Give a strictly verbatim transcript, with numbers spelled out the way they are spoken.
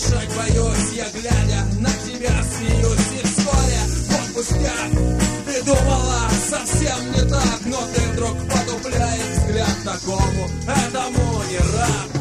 дышать боюсь, я глядя на тебя смеюсь. И вскоре, год спустя, ты думала совсем не так, но ты вдруг потупляешь взгляд такому, этому не рад.